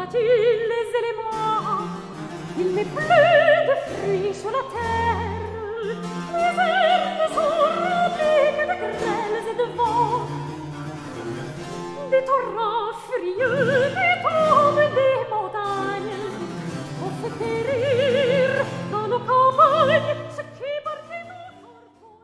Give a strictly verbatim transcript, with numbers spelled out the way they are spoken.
voit-il les éléments? Il n'est plus de fruits sur la terre, les